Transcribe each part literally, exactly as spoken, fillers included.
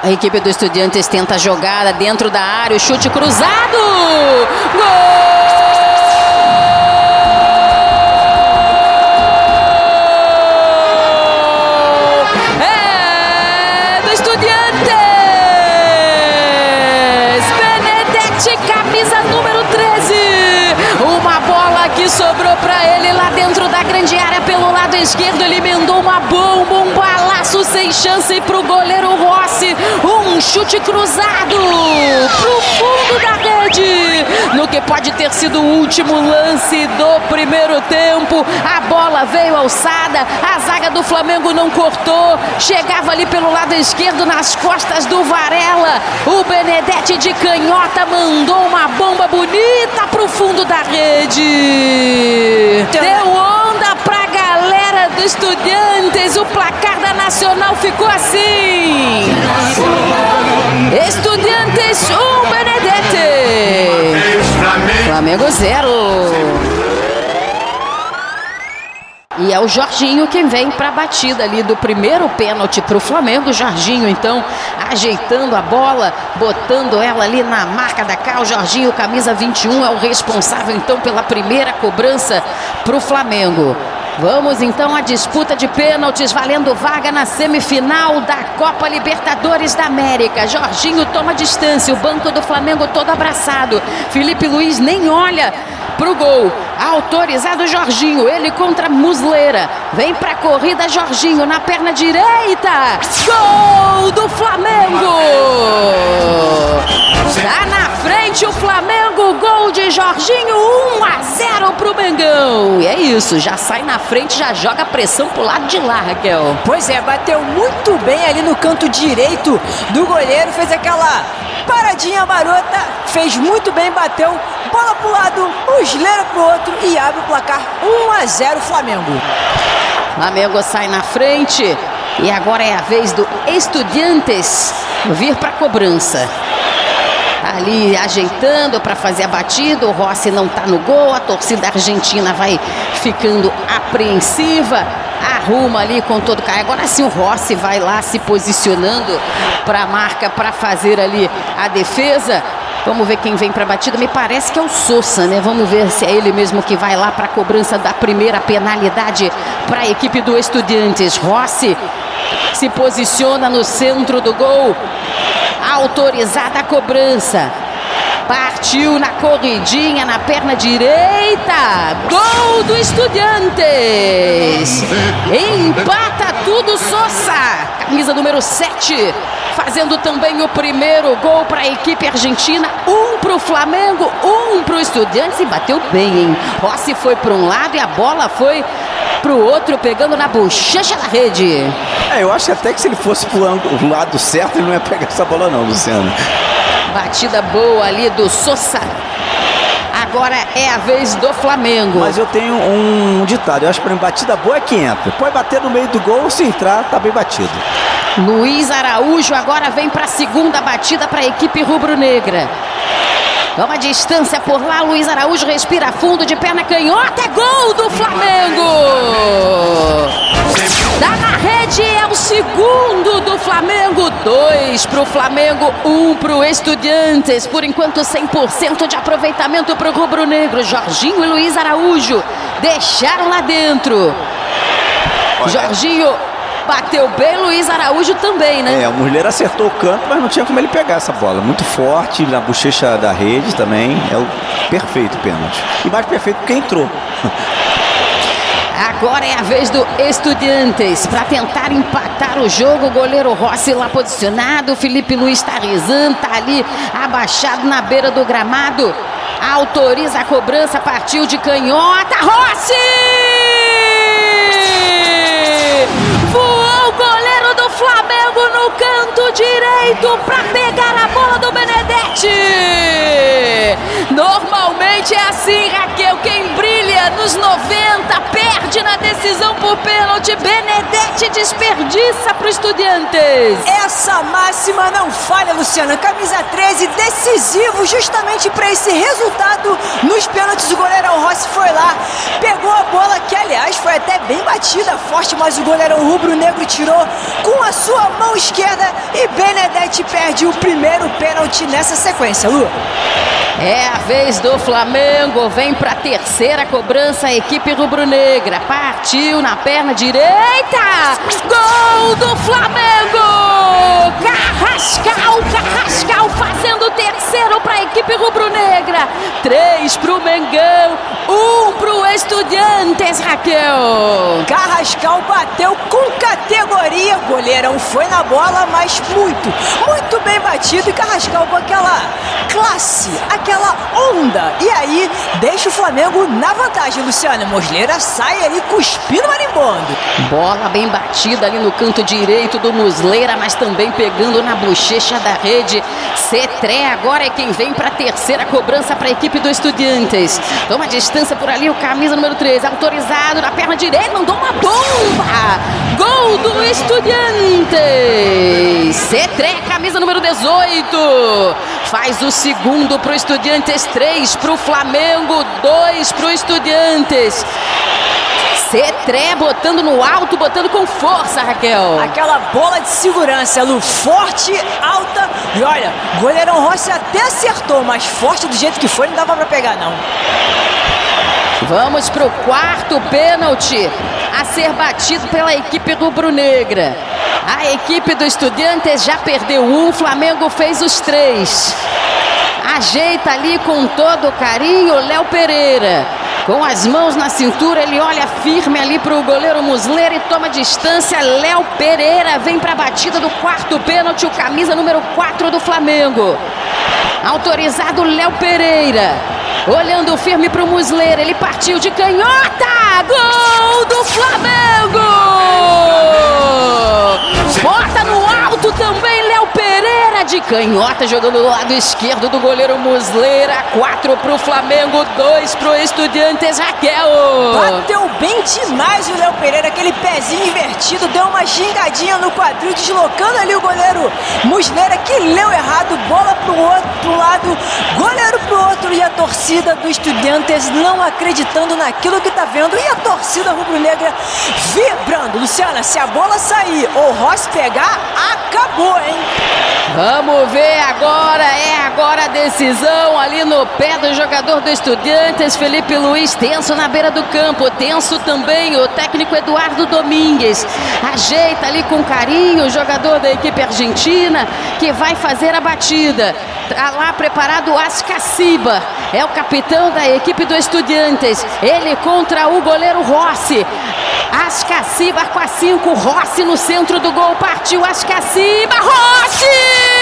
A equipe do Estudiantes tenta a jogada dentro da área, o chute cruzado. Gol! Sobrou pra ele lá dentro da grande área pelo lado esquerdo. Ele emendou uma bomba, um balaço sem chance pro goleiro Rossi. Um chute cruzado pro fundo da rede. No que pode ter sido o último lance do primeiro tempo. A bola veio alçada. A zaga do Flamengo não cortou. Chegava ali pelo lado esquerdo nas costas do Varela. O Benedetti de canhota mandou uma bomba bonita pro fundo da rede. Deu onda pra galera do Estudiantes. O placar da Nacional ficou assim: Estudiantes um, Benedetti. Flamengo zero. E é o Jorginho quem vem para a batida ali do primeiro pênalti para o Flamengo. Jorginho então ajeitando a bola, botando ela ali na marca da cá. O Jorginho, camisa vinte e um, é o responsável então pela primeira cobrança para o Flamengo. Vamos então à disputa de pênaltis, valendo vaga na semifinal da Copa Libertadores da América. Jorginho toma distância, o banco do Flamengo todo abraçado. Felipe Luiz nem olha pro gol. Autorizado Jorginho, ele contra Muslera. Vem pra corrida Jorginho na perna direita. Gol do Flamengo! Tá na frente o Flamengo, gol de Jorginho, um a zero pro Mengão. E é isso, já sai na frente, já joga a pressão pro lado de lá, Raquel. Pois é, bateu muito bem ali no canto direito do goleiro, fez aquela paradinha marota, fez muito bem, bateu, bola pro lado, Muslera pro outro e abre o placar um a zero Flamengo. Flamengo sai na frente e agora é a vez do Estudiantes vir pra cobrança. Ali ajeitando para fazer a batida, o Rossi não tá no gol, a torcida argentina vai ficando apreensiva, arruma ali com todo o cara. Agora sim o Rossi vai lá se posicionando para a marca, para fazer ali a defesa. Vamos ver quem vem para a batida, me parece que é o Sousa, né? Vamos ver se é ele mesmo que vai lá para a cobrança da primeira penalidade para a equipe do Estudiantes. Rossi se posiciona no centro do gol. Autorizada a cobrança. Partiu na corridinha, na perna direita. Gol do Estudiantes. Empata tudo Sousa. Camisa número sete. Fazendo também o primeiro gol para a equipe argentina. Um para o Flamengo, um para o Estudiantes. E bateu bem, hein? Rossi foi para um lado e a bola foi para o outro, pegando na bochecha da rede. É, eu acho até que se ele fosse pro lado certo, ele não ia pegar essa bola não, Luciano. Batida boa ali do Sousa. Agora é a vez do Flamengo. Mas eu tenho um ditado, eu acho que para mim, batida boa é que entra. Pode bater no meio do gol, se entrar, tá bem batido. Luiz Araújo agora vem para a segunda batida para a equipe rubro-negra. Toma distância por lá, Luiz Araújo respira fundo de perna canhota, é gol do Flamengo! Tá na rede, é o segundo do Flamengo, dois pro Flamengo, um pro Estudiantes. Por enquanto cem por cento de aproveitamento pro rubro-negro. Jorginho e Luiz Araújo deixaram lá dentro. Olha. Jorginho bateu bem, Luiz Araújo também, né? É, o Muslera acertou o canto, mas não tinha como ele pegar essa bola. Muito forte, na bochecha da rede também. É o perfeito pênalti. E mais perfeito porque entrou. Agora é a vez do Estudiantes para tentar empatar o jogo. O goleiro Rossi lá posicionado. O Felipe Luiz está rezando, tá ali abaixado na beira do gramado. Autoriza a cobrança, partiu de canhota. Rossi! Voou o goleiro do Flamengo no canto direito para pegar a bola do Benedetti. Normalmente é assim, Raquel, quem brilha área nos noventa, perde na decisão por pênalti. Benedetti desperdiça para o Estudiantes. Essa máxima não falha, Luciana. Camisa treze, decisivo justamente para esse resultado. Nos pênaltis, o goleirão Rossi foi lá, pegou a bola, que aliás foi até bem batida, forte, mas o goleirão rubro-negro tirou com a sua mão esquerda e Benedetti perde o primeiro pênalti nessa sequência, Lu. É a vez do Flamengo, vem para a terceira cobrança a equipe rubro-negra. Partiu na perna direita, gol do Flamengo! Carrascal, Carrascal fazendo o terceiro para a equipe rubro-negra. Três para o Mengão, um para o Estudiantes, Raquel. Carrascal bateu com categoria, goleirão foi na bola, mas muito, muito bem batido, e Carrascal com aquela classe, aquela onda, e aí deixa o Flamengo na vantagem, Luciana. Muslera sai ali cuspindo marimbondo. Bola bem batida ali no canto direito do Muslera, mas também pegando na bochecha da rede. Cetré agora é quem vem para a terceira cobrança para a equipe do Estudiantes. Toma distância por ali o camisa número treze, autorizado na perna direita, mandou uma bomba! Gol do Estudiantes! Cetré, camisa número dezoito, faz o segundo para o Estudiantes, três para o Flamengo, dois para o Estudiantes. Cetré botando no alto, botando com força, Raquel. Aquela bola de segurança, Lu, forte, alta, e olha, goleirão Rossi até acertou, mas forte do jeito que foi, não dava pra pegar, não. Vamos pro quarto pênalti a ser batido pela equipe rubro-negra. A equipe do Estudiantes já perdeu um, o Flamengo fez os três. Ajeita ali com todo carinho o Léo Pereira. Com as mãos na cintura, ele olha firme ali para o goleiro Muslera e toma distância. Léo Pereira vem para a batida do quarto pênalti, o camisa número quatro do Flamengo. Autorizado Léo Pereira. Olhando firme para o Muslera, ele partiu de canhota. Gol do Flamengo! Bota no alto também Léo Pereira de canhota, jogando do lado esquerdo do goleiro Muslera. Quatro pro Flamengo, dois pro Estudiantes, Raquel. Bateu bem demais o Léo Pereira, aquele pezinho invertido, deu uma gingadinha no quadril, deslocando ali o goleiro Muslera, que leu errado, bola pro outro pro lado, goleiro pro outro, e a torcida do Estudiantes não acreditando naquilo que tá vendo, e a torcida rubro-negra vibrando. Luciana, se a bola sair ou o Rossi pegar, acabou, hein? Vamos ver agora, é agora a decisão ali no pé do jogador do Estudiantes, Felipe Luiz, tenso na beira do campo, tenso também o técnico Eduardo Domingues, ajeita ali com carinho o jogador da equipe argentina, que vai fazer a batida. Tá lá preparado o Ascaciba, é o capitão da equipe do Estudiantes, ele contra o goleiro Rossi. Ascaciba com a cinco, Rossi no centro do gol, partiu Ascaciba, Rossi!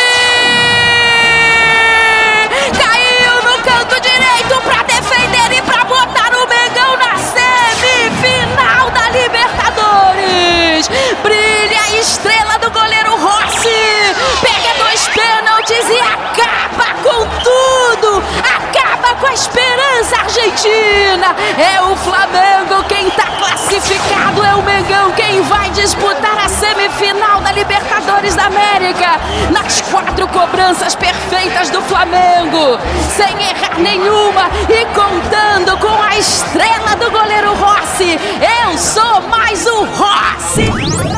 Caiu no canto direito para defender e para botar o Mengão na semifinal da Libertadores. Brilha a estrela do goleiro Rossi, pega dois pênaltis e acaba com tudo, acaba com a esperança argentina. É o Flamengo quem está classificado, é o Mengão quem vai disputar a semifinal da Libertadores da América, nas quatro cobranças perfeitas do Flamengo, sem errar nenhuma e contando com a estrela do goleiro Rossi. Eu sou mais o Rossi.